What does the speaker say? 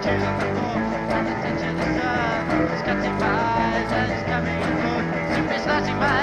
cheers on the floor. And the touch of the sun is catching my eyes and it's coming good. Super slashing my